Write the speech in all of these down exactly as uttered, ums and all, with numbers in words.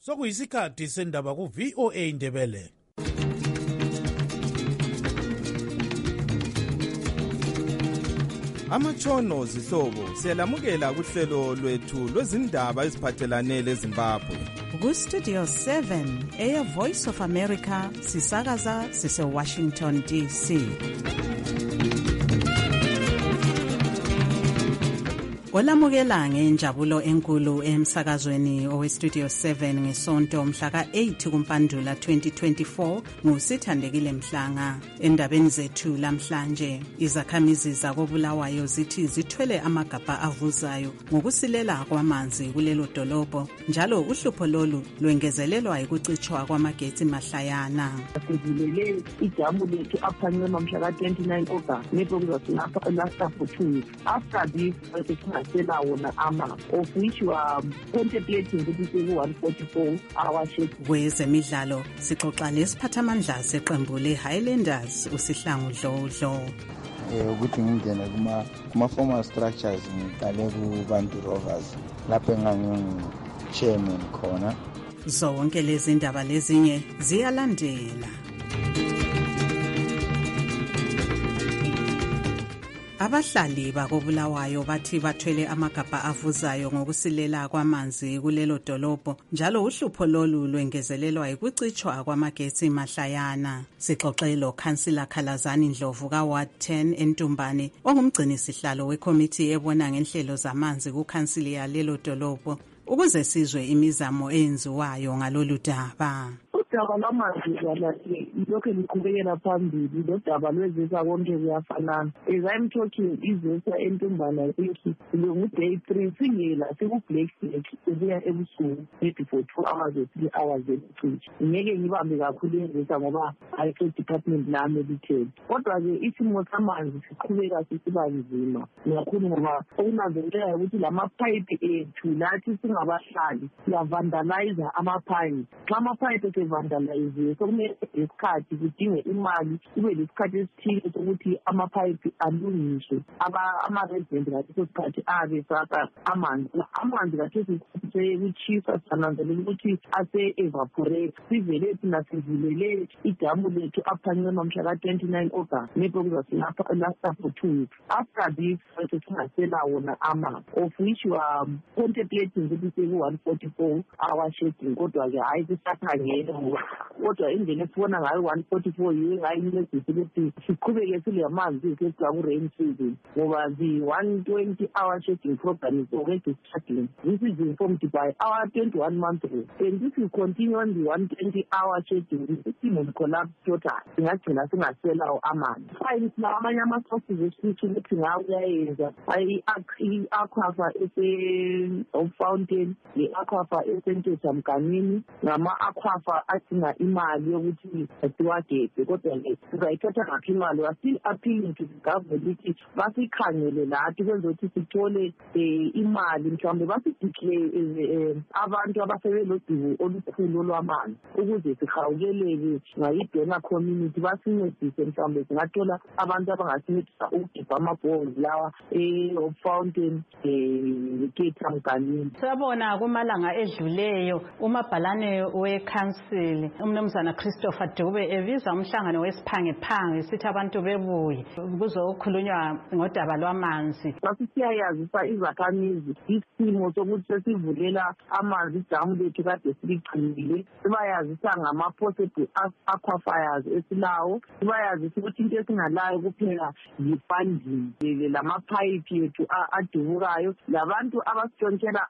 Sokuyisikhathi sendaba ku V O A Ndebele. Amatshono zihlobo siyalamukela kuhlelo lwethu lwezindaba eziphathelane leZimbabwe. Ku Studio seven, Air Voice of America, sisakaza sise Washington D C. Olamukela ngenjabulo enkulu emsakazweni owe Studio seven ngesonto mhla ka eight kuMpandula twenty twenty-four nguSithandekile Mhlanga. Endabeni zethu lamhlanje, izakhamizi zakoBulawayo zithi zithwele amagabha avuzayo ngokusilela kwamanzi kulelo dolobho, njalo uhlupho lolu lwengezelelwa ukucitshwa kwamagetsi mahlayana. Sivulele ijamu lethu aphanyema mhla ka twenty-nine August nepho kuzosinapha last for two weeks. After this sela wona ama of which were contemplating ukuthi ku one forty-four hour shift. Kwezemidlalo sixoxa nesiphathamandla seqembu leHighlanders uSihlangu Dlodlo. Eh ukuthi ngingena kuma kuma formal structures ngiqale ku Bantu Rovers lapho engangingu chairman khona. Zonke lezi ndaba lezinye ziyalandela. Abahlali bakoBulawayo bathi bathwele amagabha avuzayo ngokusilela kwamanzi kulelo dolobho, njalo uhlupho lolu lwengezelelwa ukucitshwa kwamagetsi mahlayana. Sixoxelo Councillor Khalazani Ndlovu ka Ward ten eNtumbane, ongumgcini sihlalo wekomiti ebona ngenhlelo zamanzi kuCouncil ya lelo dolobho, ukuze sizwe imizamo eyenziwayo ngalolu daba. Udaba lwamanzi lwalahle lokho liqhubekela phambili, lodaba lwezisa konke kuyafanana. As I'm talking, izisa eNtumbane I think ngu day three singela siku Black Black kubuya ebusuku maybe for two hours or three hours ebusuku. Ngeke ngibambe kakhulu izisa ngoba ayikho department lami lithele. Kodwa ke isimo samanzi siqhubeka sisiba nzima kakhulu ngoba okunanzelelayo ukuthi lama pipe ethu lathi singabahlali ya vandalize ama pipe. Xa ama pipe vandalize sokumele isikhathi kudinge imali kube lesikhathi esithile sokuthi amapipe alungiswe ama resident ngathi isikhathi abe saka amanzi amanzi ngathi sekuchisa sananzelela ukuthi ase evaporate. Sivele thina sivulele idamu lethu aphanyema mhla ka twenty-nine August nepho kuzosinapha last for two weeks. After this singasela wona ama of which were contemplating ukuthi ku one forty-four hour schedule, kodwa ke hayi kusakhangela kodwa indlela esibona ngayo one forty-four yiyo ngayincedisa ukuthi siqhubeke sile amanzi esesiya ku rain season, ngoba the one twenty hour schedule program is already struggling. This is informed by our twenty-one month rule, and this will continue on the one twenty hour schedule. The system will collapse total. Singagcina singasela amanzi. Fine, na amanye ama-sources esithi ukuthi ngawo kuyayenza i-aquifer ese of fountain, i-aquifer esentesa Mganini, ngama-aquifer asinga imali yokuthi siwagebe, kodwa ke sizayithatha ngaphi imali. We are still appealing to the government ukuthi basikhangele lathi kwenza ukuthi sithole imali, mhlawumbe basideclare abantu abasebelodimo olukhulu lwamanzi ukuze sihawukeleke ngayi-donor community, basincedise mhlawumbe singathola abantu abangasincedisa ukudipha amabhozi lawa of fountain Keta Mganini. Sabona kumalanga edluleyo umabhalane we-council umnumzana Christopher Dube eviza umhlangano wesiphange phange sithi abantu bebuye kuzokhulunywa ngodaba lwamanzi. Sasiyayazisa izakhamizi isimo sokuthi sesivulela amanzi idamu lethu kade siligcinile, sibayazisa ngama-possible aquifers esilawo, sibayazisa ukuthi into esingalayo kuphela yi-funding lamapipe yethu adubukayo, labantu abasitshontshela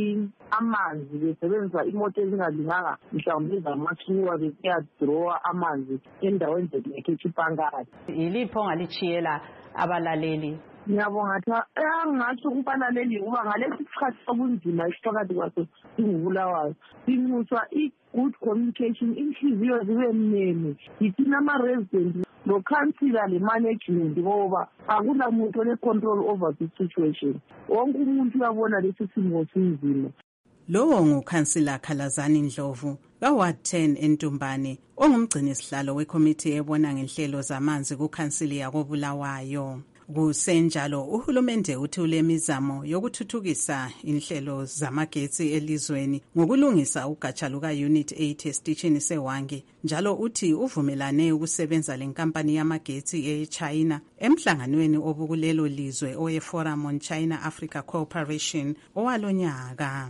amanzi besebenzisa imoto ezingalinganga mhlawumbe zamashiniwa besiyadrowa amanzi endaweni zethu. Yilipho ongalichiyela abalaleli? Ngiyabonga tha engathi umfanaleli uba ngalesi sikhathi sobunzima isiphakathi kwaso singubulawayo simuswa i-good communication, inhliziyo zibe mnene yithina ama-resident lo councillor le management ngoba akulamuntu ole-control over the situation. Wonke umuntu uyabona lesi simo sinzima. Lowo nguCouncillor Khalazani Ndlovu ka Ward ten eNtumbane, ongumgcini sihlalo wekomiti ebona ngenhlelo zamanzi kuCouncil yakoBulawayo. Kusenjalo uhulumende uthi ulemizamo yokuthuthukisa inhlelo zamagetsi elizweni ngokulungisa ugatsha luka Unit eight esitishini seWangi, njalo uthi uvumelane ukusebenza lenkampani yamagetsi eChina emhlanganweni obukulelo lizwe oye Forum on China Africa Cooperation owalonyaka.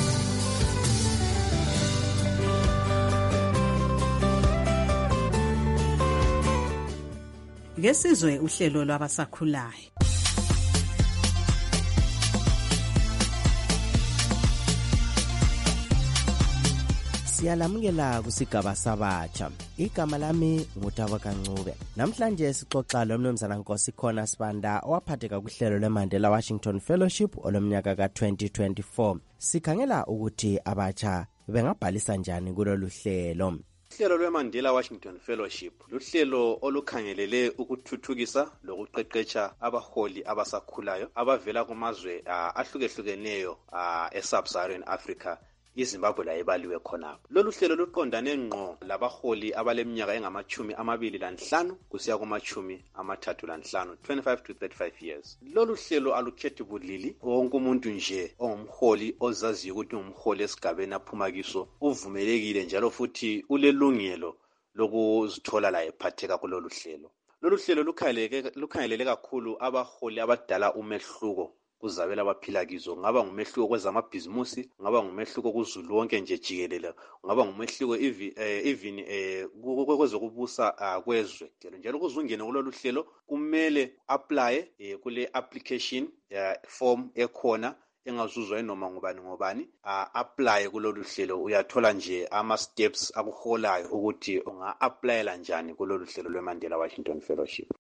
Ngesizwe uhlelo lwabasakhulayo. Siyalamukela kusigaba sabatsha. Igama lami ngutaba kancube. Namhlanje sixoxa lomnumzana Nkosi Khona Sibanda owaphatheka kuhlelo leMandela Washington Fellowship olomnyaka ka twenty twenty-four. Sikhangela ukuthi abatsha bengabhalisa njani kulolu hlelo. Uhlelo lweMandela Washington Fellowship luhlelo olukhangelele ukuthuthukisa lokuqeqetsha abaholi abasakhulayo abavela kumazwe uh, ahlukehlukeneyo uh, e-Sub-Saharan Africa, iZimbabwe la ebaliwe khonapho. Lolu hlelo luqondane ngqo labaholi abaleminyaka engamachumi amabili lanhlanu kusiya kumachumi amathathu lanhlanu, twenty-five to thirty-five years. Lolu hlelo alukhethi bulili, wonke umuntu nje ongumholi ozaziyo ukuthi ungumholi esigabeni aphuma kiso uvumelekile njalo futhi ulelungelo lokuzithola la ephatheka kulolu hlelo. Lolu hlelo lukhangelele kakhulu abaholi abadala umehluko kuzabela abaphila kizo, ngaba ngumehluko kwezamabhizimusi, ngaba ngumehluko kuzulu wonke nje jikelele, ngaba ngumehluko even kwezokubusa kwezwe. Njalo kuzungene kulolu hlelo kumele apply kule application form ekhona engazuzwa noma ngubani ngobani, apply kulolu hlelo. Uyathola nje ama steps akuholayo ukuthi unga applyela njani kulolu hlelo lweMandela Washington Fellowship.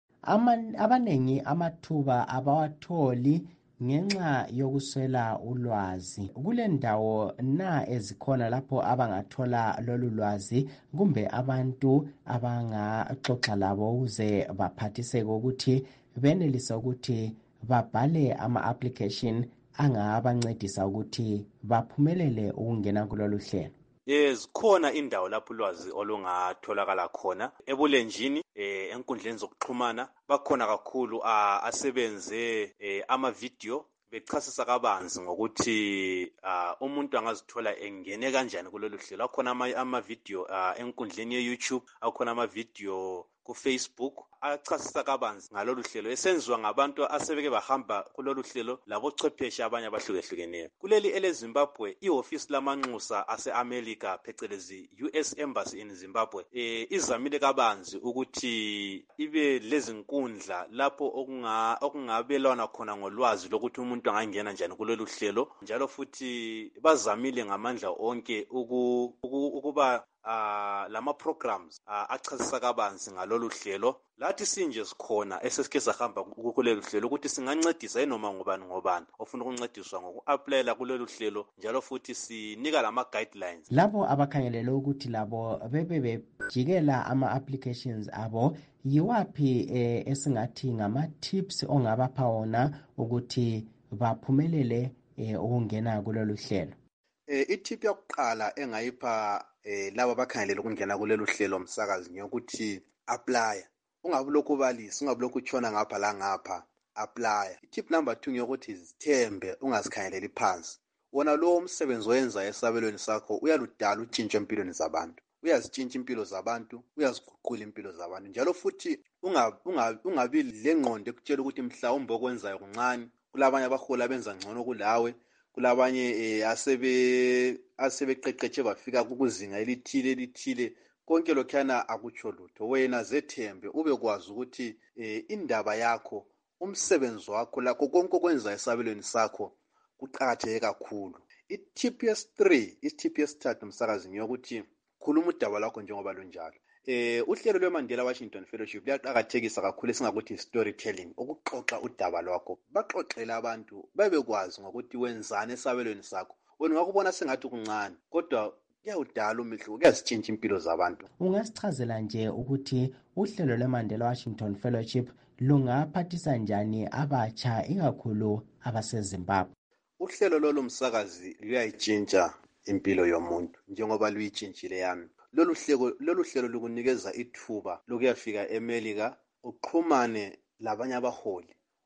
Abanengi amathuba abawatholi ngenxa yokuswela ulwazi. Kule ndawo na ezikhona lapho abangathola lolu lwazi, kumbe abantu abangaxoxa labo ukuze baphathiseke ukuthi benelise ukuthi babhale ama-application angabancedisa ukuthi baphumelele ukungena kulolu hlelo? Yes, khona indawo lapho ulwazi olungatholakala khona. Ebulenjini, eh, enkundleni zokuxhumana bakhona kakhulu uh, asebenze eh, ama video bechasisa kabanzi ngokuthi uh, umuntu angazithola engene kanjani kulolu hlelo. Akhona ama, ama video uh, enkundleni ye-YouTube, akhona ama video ku Facebook achasisa kabanzi ngalolu hlelo esenziwa ngabantu asebeke bahamba kulolu hlelo labochwepheshe abanye abahlukehlukeneyo. Kuleli ele Zimbabwe, ihofisi lamanxusa ase-America phecelezi U S Embassy in Zimbabwe eh izamile kabanzi ukuthi ibe lezinkundla lapho okunga okungabelwana khona ngolwazi lokuthi umuntu angangena njani kulolu hlelo, njalo futhi bazamile ngamandla onke uku, uku, ukuba Uh, lama programs uh, achasisa kabanzi ngalolu hlelo. Lathi sinje sikhona esesike sahamba kulolu hlelo ukuthi singancedisa noma ngubani ngobani ofuna ukuncediswa ngoku-applyela kulolu hlelo, njalo futhi sinika lama guidelines labo abakhangelele ukuthi labo bebe bejikela ama-applications abo. Yiwaphi eh, esingathi ngama-tips ongabapha wona ukuthi baphumelele eh, ukungena kulolu hlelo? Eh, itip yokuqala engayipha eh laba bakhangelele ukungena kulelo hlelo msakazi ngiyokuthi apply. Ungabe lokhu balisa, ungabe lokhu utshona ngapha la ngapha, apply. Tip number two ngiyokuthi zithembe, ungazikhangeleli phansi. Wona lo umsebenzi oyenza esabelweni sakho uyaludala utshintshe empilweni zabantu. Uyazitshintsha impilo zabantu, uyaziguqula impilo zabantu. Njalo futhi ungabi ungabi lengqondo ekutshela ukuthi mhlawumbe okwenzayo kuncane. Kulabanye abahola benza ngcono kulawe. Kulabanye eh, asebe asebeqeqetshe bafika kukuzinga elithile elithile. Konke lokhana akutsho lutho. Wena zethembe ube kwazi ukuthi eh, indaba yakho, umsebenzi wakho lakho konke okwenza esabelweni sakho kuqakatheke kakhulu. I-tip three, i-tip yesithathu msakazi ngiyokuthi khuluma udaba lwakho njengoba lunjalo. Eh uhlelo lweMandela Washington Fellowship liyaqhakathekisa kakhulu esingakuthi storytelling, ukuxoxa udaba lwakho. Baxoxela abantu bebekwazi ngokuthi wenzani esabelweni sakho. Wena ngakubona sengathi kuncane kodwa kuyawudala umehluko, kuyazitshintsha impilo zabantu. Ungasichazela nje ukuthi uhlelo lweMandela Washington Fellowship lungaphathisa njani abatsha ikakhulu abaseZimbabwe? Uhlelo lolu msakazi luyayitshintsha impilo yomuntu njengoba luyitshintshile yami. Lolu hlelo lolu hlelo lukunikeza ithuba lokuyafika eMelika uxhumane labanye abaholi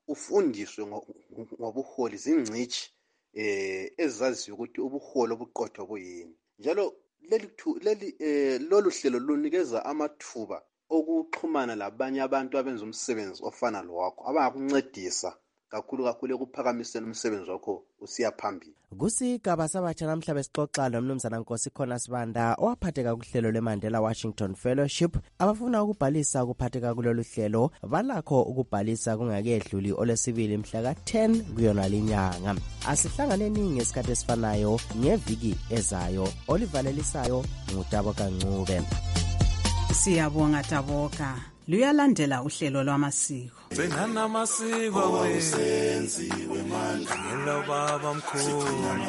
ufundiswe ngobuholi zingcitshi eh ezaziyo ukuthi ubuholi obuqotho buyini. Njalo leli leli eh lolu hlelo lunikeza amathuba okuxhumana labanye abantu abenza umsebenzi ofana lowakho abangakuncedisa kakhulu kakhulu ekuphakamiseni umsebenzi wakho usiya phambili. Kusigaba sabatsha namhla besixoxa nomnumzana Nkosikhona Sibanda owaphatheka kuhlelo leMandela Washington Fellowship. Abafuna ukubhalisa ukuphatheka kulolu hlelo balakho ukubhalisa kungakedluli olesibili mhla ka ten kuyona linyanga. Asihlanganeni ngesikhathi esifanayo ngeviki ezayo. Olivalelisayo nguTaboka Ncube. Siyabonga Taboka. Luyalandela uhlelo lwamasiko. Senana amasiko wenziwe manje ngelo baba mkhulu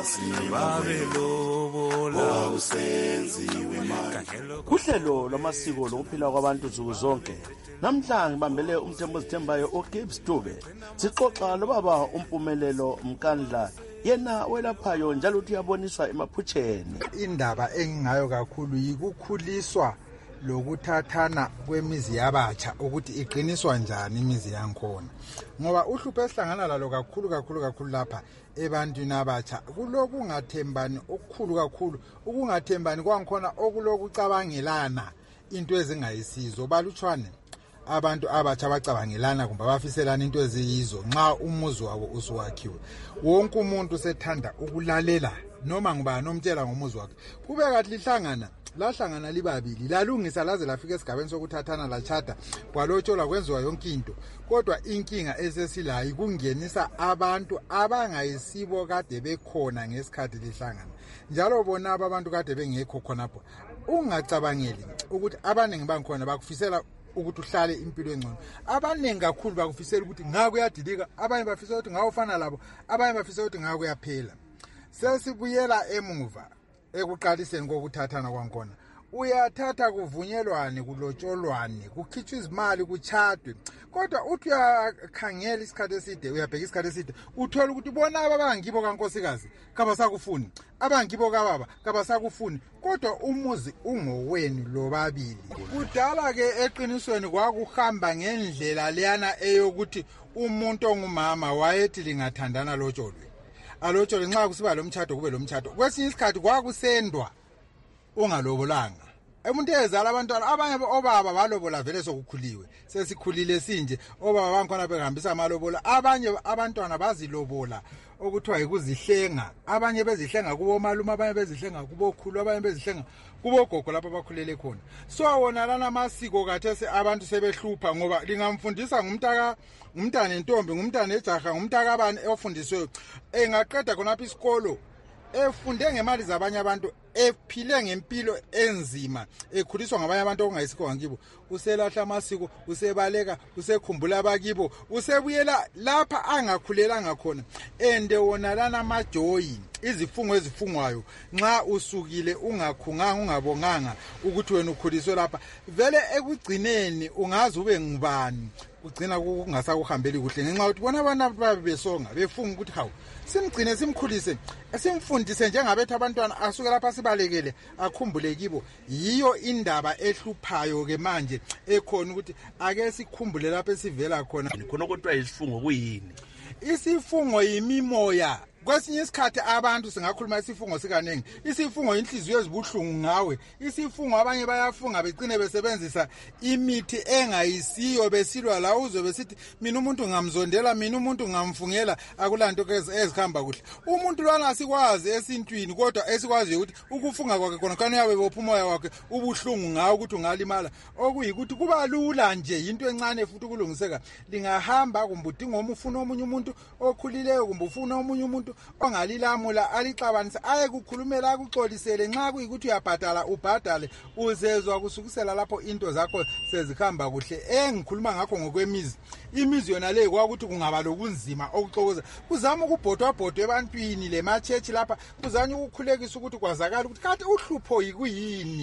babelobola usenziwe manje. Uhlelo lwamasiko lokuphila kwabantu nsuku zonke. Namhlanje ngibambele umthembu ozithembayo uGibbs Dube. Sixoxa lobaba uMpumelelo Mkandla. Yena welaphayo njalo uthi uyaboniswa emaphutsheni. Indaba engingayo kakhulu yikukhuliswa lokuthathana kwemizi yabatsha ukuthi iqiniswa njani imizi yankhona, ngoba uhlupho esihlangana lalo kakhulu kakhulu kakhulu lapha ebantwini abatsha kuloku ungathembani okukhulu kakhulu. Ukungathembani kwankhona okulokucabangelana into ezingayisizo. Balutshwane abantu abatsha bacabangelana kumbe bafiselana into eziyizo nxa umuzi wabo usuwakhiwe. Wonke umuntu sethanda ukulalela noma ngubani omtshela ngomuzi wakhe. Kube kathi lihlangana lahlangana libabili lalungisa laze lafika esigabeni sokuthathana lachata kwalotsholwa kwenziwa yonke into, kodwa inkinga esesilayo kungenisa abantu abangayisibo kade bekhona ngesikhathi lihlangana. Njalo bona abantu kade bengekho khonapho ungacabangeli ukuthi abaningi bangikhona bakufisela ukuthi uhlale impilo engcono. Abaningi kakhulu bakufisela ukuthi ngakuyadilika, abanye bafisela ukuthi ngawufana labo, abanye bafisela ukuthi ngakuyaphela. Sesibuyela emuva ekuqaliseni kokuthathana kwankhona. Uyathatha kuvunyelwane kulotsholwane kukhitshwe izimali kuchadwe, kodwa uthi uyakhangela isikhathi eside uyabheka isikhathi eside uthola ukuthi bona abangibo kaNkosikazi kabasakufuni, abangibo kababa kabasakufuni, kodwa umuzi ungowenu lobabili. Kudala ke eqinisweni kwakuhamba ngendlela leyana eyokuthi umuntu ongumama wayethi lingathandana lotsholwe alotsholwe nxa kusiba lomtshado kube lomtshado. Kwesinye isikhathi kwakusendwa ungalobolanga. Umuntu ezala abantwana abanye obaba balobola vele sokukhuliwe, sesikhulile sinje obaba bankhona behambisa amalobola. Abanye abantwana bazilobola okuthiwa yikuzihlenga, abanye bezihlenga kubo malume, abanye bezihlenga kubo khulu, abanye bezihlenga kubo gogo lapha bakhulele khona. So wona lana amasiko kathese abantu sebehlupha ngoba lingamfundisa ngumntaka umntana entombi, ngumntana ejaha, ngumntaka abani ofundiswe engaqeda khonapha isikolo efunde ngemali zabanye abantu, ephile ngempilo enzima, ekhuliswa ngabanye abantu okungayisikho ngakibo, uselahla amasiko, usebaleka, usekhumbula abakibo, usebuyela lapha angakhulelanga khona. Ende wona lana amajoyi, izifungo ezifungwayo nxa usukile ungakhunganga ungabonganga ukuthi wena ukhuliswe lapha, vele ekugcineni ungazi ube ngubani, ugcina kungasakuhambeli kuhle ngenxa ukuthi bona abantu babe besonga befunga ukuthi hawu simgcine simkhulise simfundise njengabethu abantwana asuke lapha sibalekele akhumbule kibo. Yiyo indaba ehluphayo ke manje ekhona ukuthi ake sikhumbule lapha esivela khona. Khona kodwa isifungo kuyini? Isifungo yimimoya. Kwesinye isikhathi abantu singakhuluma isifungo sikanengi. Isifungo inhliziyo ezibuhlungu ngawe. Isifungo abanye bayafunga begcine besebenzisa imithi engayisiyo besilwa la uzo besithi mina umuntu ngamzondela, mina umuntu ngamfungela, akulanto ezikhamba kuhle. Umuntu lwana sikwazi esintwini kodwa esikwazi ukuthi ukufunga kwakhe khona kanu yabe bophumoya wakhe ubuhlungu ngawe ukuthi ungalimala. Okuyikuthi kuba lula nje into encane futhi kulungiseka. Lingahamba kumbe udinga umufuna omunye umuntu okhulileyo kumbe ufuna omunye umuntu ongalilamula alixabanisa aye kukhulumela akuxolisele nxa kuyikuthi uyabhadala ubhadale uzezwa kusukisela lapho into zakho sezikhamba kuhle. Engikhuluma ngakho ngokwemizi, imizi yona le kwakuthi kungaba lokunzima okuxokoza kuzama ukubhodwa bhodwe ebantwini le machechi lapha kuzanya ukukhulekisa ukuthi kwazakala ukuthi kanti uhlupho yikuyini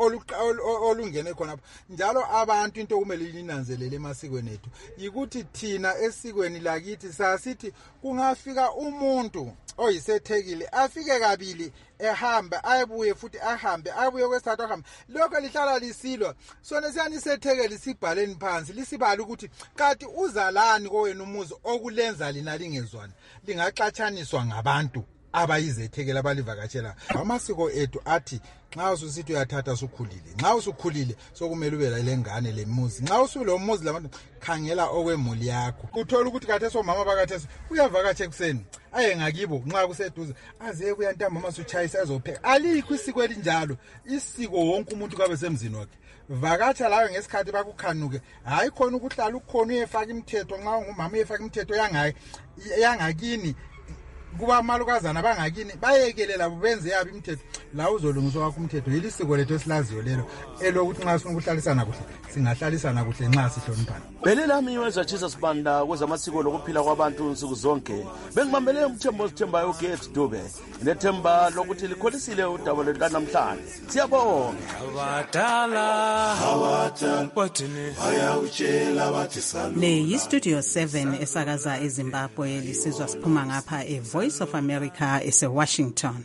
olungene khona njalo abantu into kumele linanzelele emasikweni ethu yikuthi thina esikweni lakithi sasithi kungafika umuntu oyisethekile afike kabili ehambe ayebuye futhi ahambe abuye kwesithathu ahambe lokho lihlala lisilwa sona siyanisethekele sibhaleni phansi lisibala ukuthi kanti uzalani kowena umuzi okulenza lina lingezwani lingaxatshaniswa ngabantu abayizethekela abalivakatshela amasiko ethu athi nxa ususithi uyathatha usukhulile nxa usukhulile sokumele ube lengane lemuzi nxa usulo muzi labantu khangela okwemuli yakho uthola ukuthi khathesi omama bakathesi uyavakatsha ekuseni aye ngakibo nxa kuseduze aze kuyantamba mama suchayisa azopheka alikho isiko elinjalo isiko wonke umuntu kabe semzini wakhe vakatsha lawe ngesikhathi bakukhanuke hayi khona ukuhlala ukhona uyefaka imithetho nxa ungumama uyefaka imithetho yangayi yangakini kuba malukazana bangakini bayekelela benze yabi imithetho la uzolungiswa wakho umthetho yilisiko lethu esilaziyo lelo elokuthi nxa sifuna ukuhlalisana kuhle singahlalisana kuhle nxa sihloniphana. Belelami weza Jesus Banda kwezamasiko lokuphila kwabantu nsuku zonke bengibambele umthembo osithembayo uGeorge Dube nethemba lokuthi likholisile udaba lwethu namhlanje siyabonga abadala awathini bayawutshela bathi salu le yistudio seven esakaza eZimbabwe lisizwa siphuma ngapha e Voice of America ese Washington.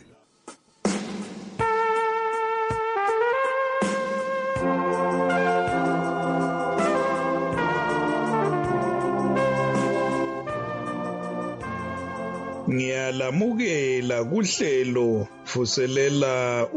Ngiyalamukela kuhlelo vuselela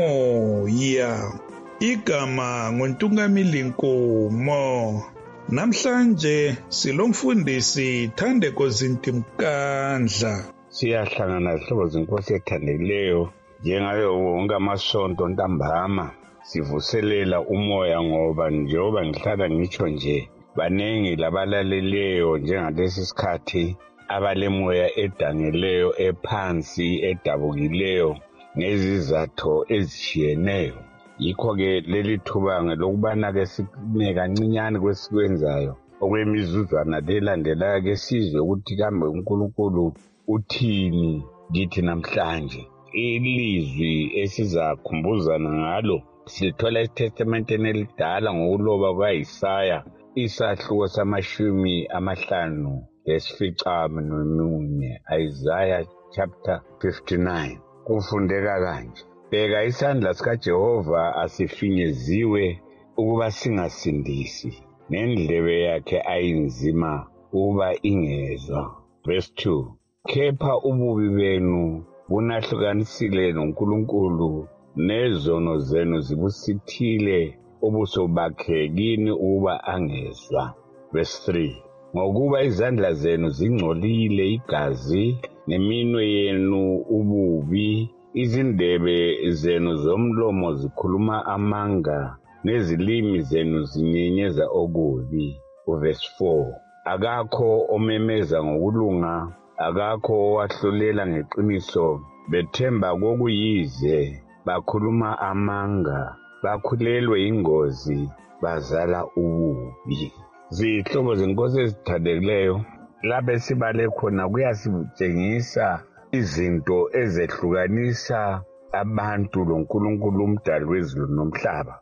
umoya igama ngoNtungamili Nkomo. Namhlanje silomfundisi Thandeko Zintimkandla. Siyahlangana hlobo zinkosi ethandileyo njengayo wonke amasonto ntambama sivuselela umoya ngoba njengoba ngihlala ngitsho nje banengi labalaleleyo njengalesi sikhathi abalemoya edangeleyo ephansi edabukileyo ngezizatho ezishiyeneyo yikho ke leli thuba ngelokubana ke sine kancinyane kwesikwenzayo okwemizuzwana lelandelayo ke sizwe ukuthi kambe uNkulunkulu uthini kithi namhlanje. Ilizwi esizakhumbuzana ngalo silithola eTestamenteni elidala ngokuloba kwaIsaya isahluko samashumi amahlanu lesificamunwemunye Isaiah chapter fifty-nine. Kufundeka kanje: bheka isandla sikaJehova asifinyeziwe ukuba singasindisi, nendlebe yakhe ayinzima ukuba ingezwa. Verse two. Kepha ububi benu bunahlukanisile noNkulunkulu, nezono zenu zibusithile ubuso bakhe kini ukuba angezwa. Verse three. Ngokuba izandla zenu zingcolile igazi, neminwe yenu ububi, izindebe zenu zomlomo zikhuluma amanga, nezilimi zenu zinyenyeza okubi. Verse four. Akakho omemeza ngokulunga, akakho owahlulela ngeqiniso, bethemba kokuyize, bakhuluma amanga, bakhulelwe ingozi, bazala ububi. Zihlobo zenkosi ezithandekileyo, lapho sibale khona kuyasitshengisa izinto ezehlukanisa abantu loNkulunkulu umdali wezulu nomhlaba.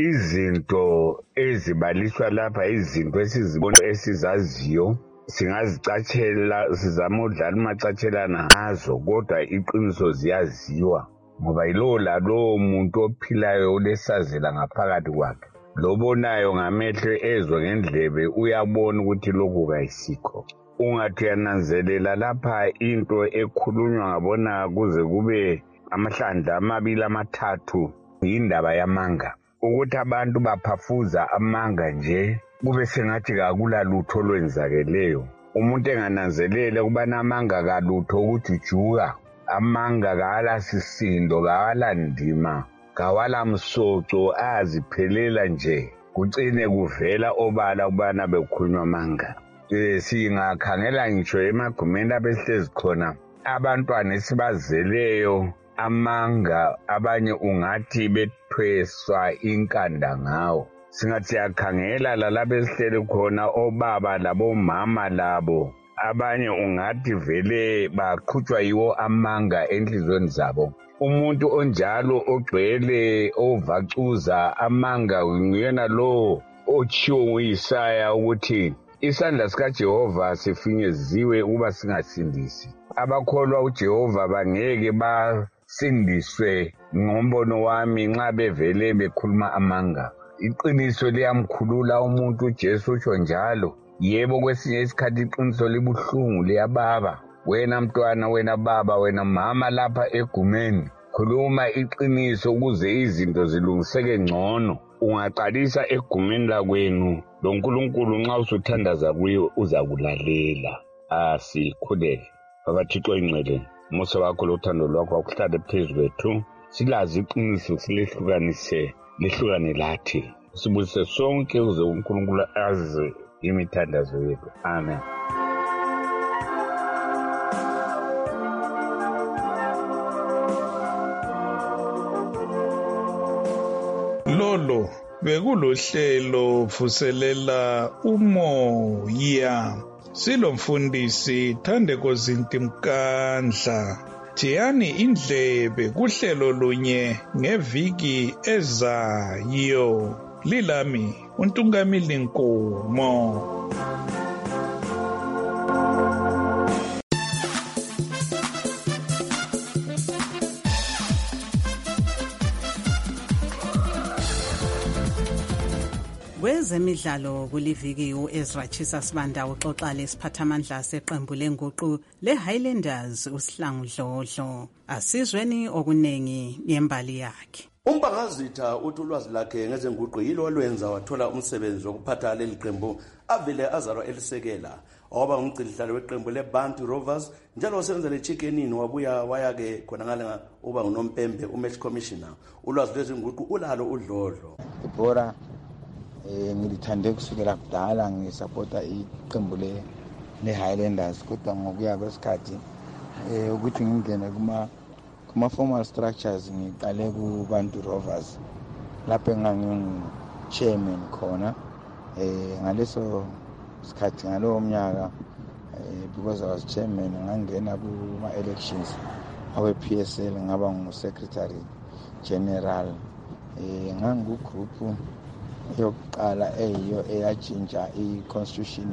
Izinto ezibaliswa lapha izinto esizibona esizaziyo singazicatshela sizama udlala macatshelana ngazo kodwa iqiniso ziyaziwa ngoba yilo la lo muntu ophilayo ulesazela ngaphakathi kwakhe. Lobonayo ngamehlo ezwe ngendlebe uyabona ukuthi lokhu kayisikho. Ungathi yananzelela lapha into ekhulunywa ngabona kuze kube amahlandla amabili amathathu indaba yamanga. Ukuthi abantu baphafuza amanga nje kube sengathi kakula lutho lwenzakeleyo. Umuntu engananzelele kubana amanga kalutho ukuthi juka, amanga kala sisindo, kala ndima, kawala msoco, aziphelela nje kucine kuvela obala ubana bekhulunywa amanga. Eh singakhangela ngitsho emagumeni abehlezi khona abantwana esibazeleyo amanga abanye ungathi bethweswa inkanda ngawo. Singathi yakhangela lalabo esihlele khona obaba labomama labo abanye ungathi vele baqhutshwa yiwo amanga enhlizweni zabo. umuntu onjalo ogcwele ovacuza amanga nguyena lo otshiwo nguyisaya ukuthi isandla sikaJehova sifinyeziwe ukuba singasindisi. Abakholwa uJehova bangeke basindiswe ngombono wami nxa bevele bekhuluma amanga. Iqiniso liyamkhulula umuntu, uJesu utsho njalo. Yebo, kwesinye isikhathi iqiniso libuhlungu liyababa. Wena mntwana, wena baba, wena mama lapha egumeni, khuluma iqiniso ukuze izinto zilungiseke ngcono. Ungaqalisa egumeni lakwenu, lo nkulunkulu nxa usuthandaza kuye uzakulalela. Asikhuleke. Baba Thixo ingcwele, umusa wakho lothando lwakho akuhlale phezu kwethu, silazi iqiniso silehlukanise lehlukane lathi. Sibusise sonke uze uNkulunkulu azi imithandazo yethu. Amen. Lolo bekulohlelo vuselela umoya. Silomfundisi Thandeko Zinti Mkandla. Thiyani indlebe kuhlelo lunye ngeviki ezayo. Lilami uNtungamili Nkomo. Kwezemidlalo kuliviki uEzra Chisa Sibanda uxoxa lesiphathamandla seqembu lenguqu leHighlanders uSihlangu Dlodlo. Asizweni okunengi ngembali yakhe. Umpangazitha uthi ulwazi lakhe ngezenguqu yilo olwenza wathola umsebenzi wokuphatha leli qembu avele azalwa elisekela. Waba ngumgcinihlalo weqembu leBantu Rovers njalo wasebenza leChickenini wabuya wayake khona ngale uba ngunompembe umatch commissioner. Ulwazi lwezinguqu ulalo uDlodlo. Ibhora eh ngilithande kusukela kudala, ngisupporta iqembu le leHighlanders kodwa ngokuya kwesikhathi eh ukuthi ngingene kuma kuma formal structures ngiqale kuBantu Rovers lapho engangingu chairman khona eh ngaleso sikhathi ngalowo mnyaka eh because I was chairman ngangena kuma elections awe P S L ngaba ngu secretary general eh ngangu group yokuqala eyiyo eyajinja i-constitution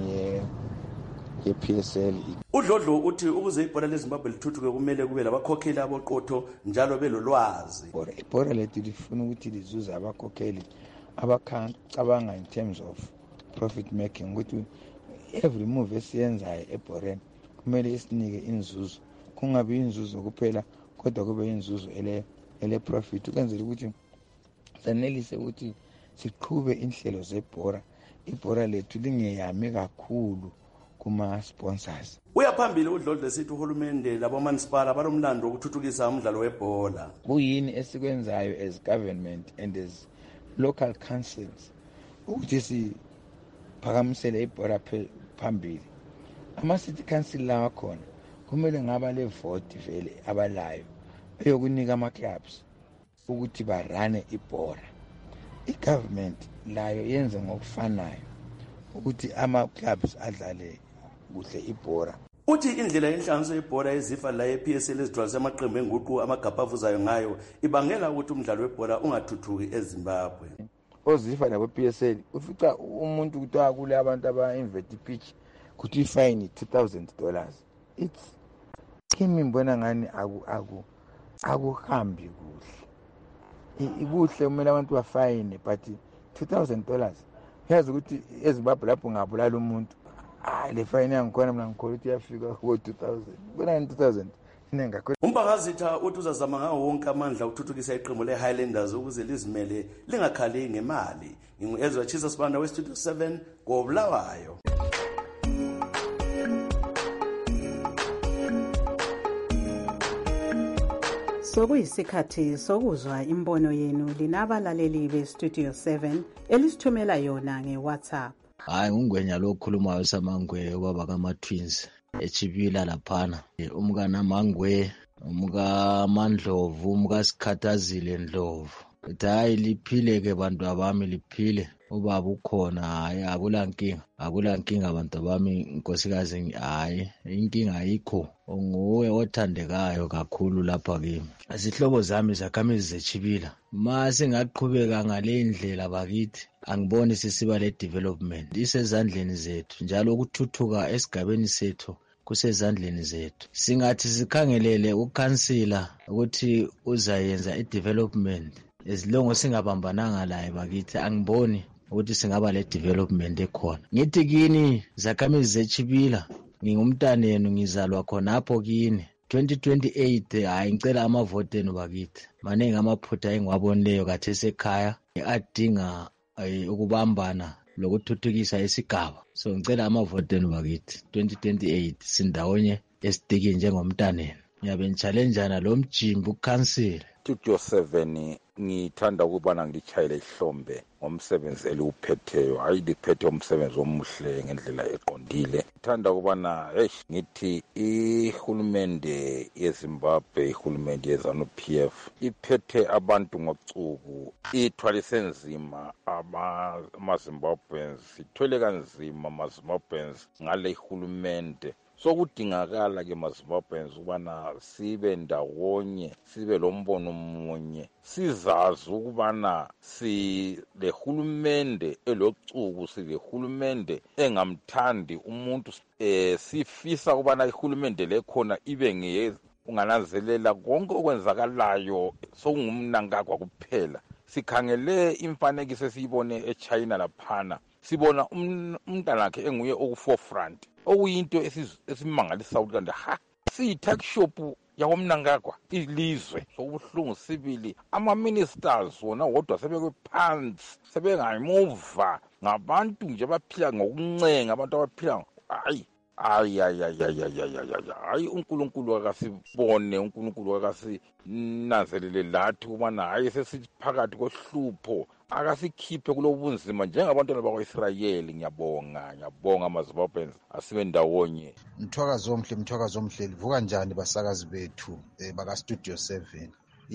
ye-P S L. uDlodlo uthi ukuze ibhola leZimbabwe lithuthuke kumele kube labakhokheli aboqotho njalo belolwazi. Ibhola lethu lifuna ukuthi lizuze abakhokheli abacabanga in terms of profit making, ukuthi every move esiyenzayo ebhoreni kumele isinike inzuzo, kungabi inzuzo kuphela kodwa kube inzuzo ele ele profit, ukwenzela ukuthi sanelise ukuthi siqhube inhlelo zebhora, ibhora lethu lingeyami kakhulu kuma sponsors. Uyaphambili uDlodlo sithi uhulumende labomanisipala balomlando ukuthuthukisa umdlalo webhola. Kuyini esikwenzayo as government and as local councils ukuthi siphakamisele ibhora phambili. Ama city council lawa khona kumele ngaba le vote vele abalayo eyokunika ama clubs ukuthi barane ibhora. I-government layo yenze ngokufanayo ukuthi ama clubs adlale kuhle ibhora. Uthi indlela yenhlanganiso yebhora ezifa la ye-P S L ezidwalisa amaqembu enguqu amagabha avuzayo ngayo ibangela ukuthi umdlalo webhora ungathuthuki eZimbabwe. Ozifa nabo P S L ufica umuntu kuthiwa kule abantu aba-invert pitch kuthi ifine two thousand dollars. It's kimi mbona ngani aku aku akuhambi kuhle. Ikuhle kumele abantu bafine but two thousand dollars yazi ukuthi eZimbabwe lapho ngabulala umuntu ah le fine yangikhona mina ngikhola ukuthi yafika ku two thousand bona two thousand inenga. Umpangazitha uthi uzazama ngawo wonke amandla ukuthuthukisa iqembu leHighlanders ukuze lizimele lingakhali ngemali. Ngingu-Ezra Chisa Sibanda we-Studio seven koBulawayo. Sokuyisikhathi sokuzwa imbono yenu linabalaleli beStudio seven elisithumela yona ngeWhatsApp. Hayi ungwenya lokhulumayo samangwe ubaba kama-twins echibila laphana. Umka Namangwe, umka Mandlovu, umka Sikhathazile Ndlovu. ethi hayi liphile-ke bantu abami liphile, ubaba ukhona, hayi akula nkinga, akula nkinga bantu abami, nkosikazi hayi inkinga ayikho, nguwe othandekayo kakhulu lapha kimi. Izihlobo zami zakhamizi zeChibila, ma singaqhubeka ngale ndlela bakithi, angiboni sisiba le development, isezandleni zethu, njalo ukuthuthuka esigabeni sethu kusezandleni zethu. Singathi sikhangelele ukhansila ukuthi uzayenza i-development, esilongo singabambananga laye bakithi, angiboni ukuthi singaba le development ekhona. Ngithi kini zakhamizi zeChibila, ngingumntanenu, ngizalwa khonapho kini. twenty twenty-eight hayi ngicela amavote enu bakithi, maningi amaphutha engiwabonileyo khathesi ekhaya adinga ukubambana lokuthuthukisa isigaba. So ngicela amavote enu bakithi twenty twenty-eight sindawonye esidiki njengomntaneni. Ngiyabe ngichalenjana lo mjimbi ukhansile. Studio seven ngithanda ukubana ngilichayele ihlombe ngomsebenzi eliwuphetheyo, hayi liphethe umsebenzi omuhle ngendlela eqondile. Ngithanda ukubana eish ngithi ihulumende yeZimbabwe, ihulumende yeZanu P F iphethe abantu ngocuku, ithwalise nzima ama-Zimbabweans, ithwele kanzima ama-Zimbabweans ngale ihulumende. So kudingakala ke maZimbabweans ukubana sibe ndawonye, sibe lombono munye, sizazi ukubana si le hulumende elocuku, si le hulumende engamthandi umuntu, eh sifisa ukubana ihulumende lekhona ibe ngeye ungananzelela konke okwenzakalayo sokungumnankagwa kuphela. Sikhangele imfanekiso esiyibone eChina laphana, sibona umntanakhe enguye oku-forefront, okuyinto esimangalisa ukuthi kanti ha siyi-tuckshop yawomnankagwa ilizwe. Sokubuhlungu sibili ama-ministers wona wodwa sebekwe-pants, sebengayimuva, ngabantu nje abaphila ngokuncenga, abantu abaphila hayi hayi hayi hayi uNkulunkulu akasibone, uNkulunkulu akasinanzelele lathi ukubana hayi sesiphakathi kohlupho, akasikhiphe kulobunzima njengabantwana bakwa-Israyeli. Ngiyabonga, ngiyabonga amaZimbabweans, asibe ndawonye. Mthwakazi omhle, mthwakazi omhle, livuka njani basakazi bethu eh, baka Studio seven?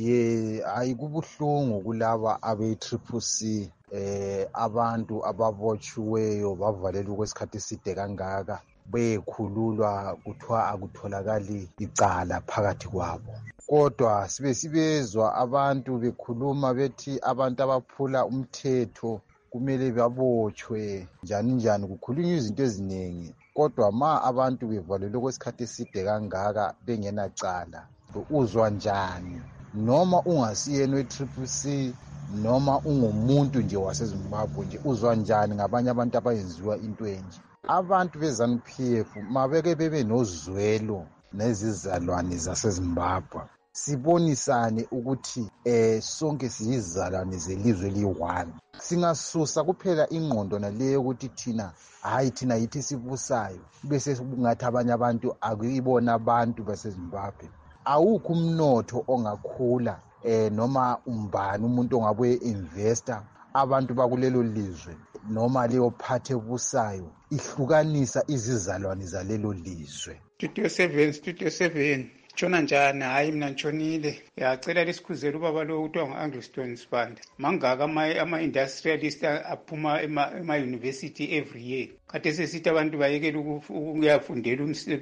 Ye hayi kubuhlungu kulaba abe-Triple C, eh abantu ababotshiweyo bavalelwa kwesikhathi eside kangaka, bekhululwa kuthiwa akutholakali icala phakathi kwabo. Kodwa sibe sibezwa abantu bekhuluma bethi abantu abaphula umthetho kumele babotshwe njani njani, kukhulunywa izinto eziningi. Kodwa ma abantu bevalelwe kwesikhathi eside kangaka bengenacala, uzwa njani? Noma ungasiyena we-Triple C, noma ungumuntu nje waseZimbabwe nje, uzwa njani ngabanye abantu abayenziwa into enje? Abantu beZanu P F mabeke bebe nozwelo nezizalwane zaseZimbabwe, sibonisane ukuthi eh sonke siyizalwane zelizwe liyi-one. Singasusa kuphela ingqondo naleyo ukuthi thina hayi thina yithi sibusayo, bese kungathi abanye abantu akuyibona abantu baseZimbabwe. Awukho umnotho ongakhula eh noma umbani umuntu ongabuye investor abantu bakulelo lizwe noma leyo phathe busayo ihlukanisa izizalwane zalelo lizwe. Studio seven, Studio seven. Tshona njani? Hayi mina ntshonile. Yacela lesikhuzela ubaba lo kuthiwa ngu-Angliston Sibanda. Mangaka ama-industrialist aphuma ema-university every year. Kade sesithi abantu bayekela ukuyafundela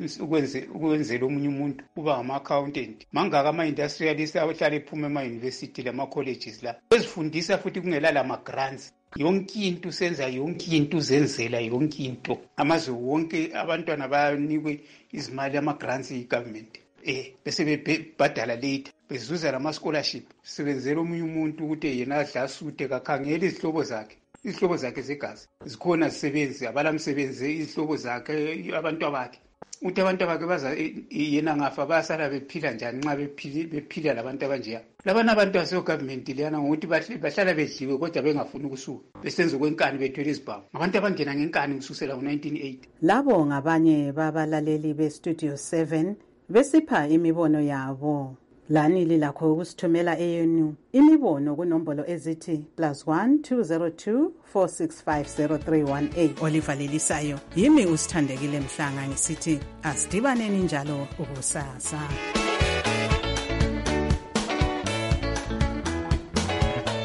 ukwenzela omunye umuntu uba ngama-accountant. Mangaka ama-industrialist abahlala ephuma ema-university lama-colleges la, bezifundisa futhi kungela lama-grants. Yonke into senza yonke into zenzela yonke into. Amazwe wonke abantwana bayanikwe izimali ama-grants yi-government. Eh bese bebhadala later, bezuza lama scholarship, sebenzela omunye umuntu ukuthi yena adlasute kakhangela izihlobo zakhe. Izihlobo zakhe zegazi zikhona zisebenzi, abalamsebenzi izihlobo zakhe, abantu bakhe. Uthi abantu bakhe baza yena ngafa basala bephila njani nxa bephila bephila labantu abanjeya. Labana abantu base government liyana ngokuthi bahlala bedliwe kodwa bengafuni ukusuka, besenze kwenkani bethwele izibhawu. Abantu abangena ngenkani kususela ngo-nineteen eighty. Labo ngabanye babalaleli be-Studio seven besipha imibono yabo. Lani lilakho ukusithumela eyenu imibono kunombolo ezithi plus one two zero two four six five zero three one eight. Olivalelisayo yimi usithandekile Mhlanga ngisithi asidibaneni njalo ukusasa.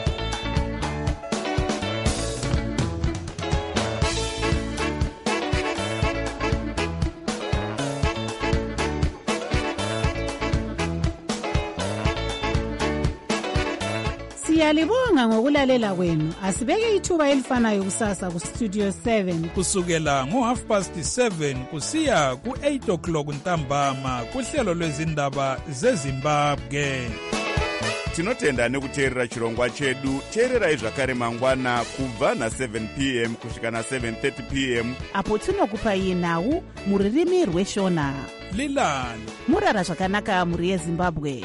Siyalibonga ngokulalela kwenu. Asibeke ithuba elifanayo kusasa ku Studio seven kusukela ngo half past seven kusiya ku eight o'clock ntambama kuhlelo lwezindaba zeZimbabwe. Tinotenda nekuteerera chirongwa chedu. Teererai zvakare mangwana kubva na seven p m kusvika na seven thirty p m apo tinokupai nhau muririmi rweshona. Lilani murara zvakanaka muri yeZimbabwe.